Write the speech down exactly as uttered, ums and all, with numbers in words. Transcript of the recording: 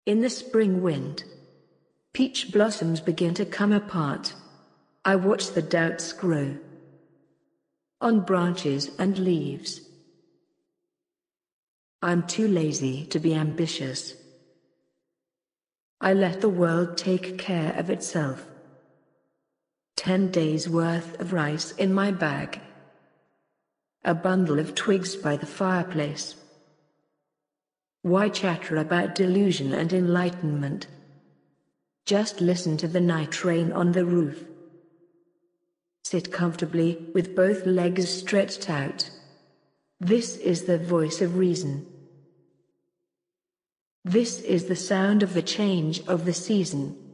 In the spring wind, peach blossoms begin to come apart. I watch the doubts grow on branches and leaves. I'm too lazy to be ambitious. I let the world take care of itself. Ten days' worth of rice in my bag. A bundle of twigs by the fireplace. Why chatter about delusion and enlightenment? Just listen to the night rain on the roof. Sit comfortably with both legs stretched out. This is the voice of reason. This is the sound of the change of the season.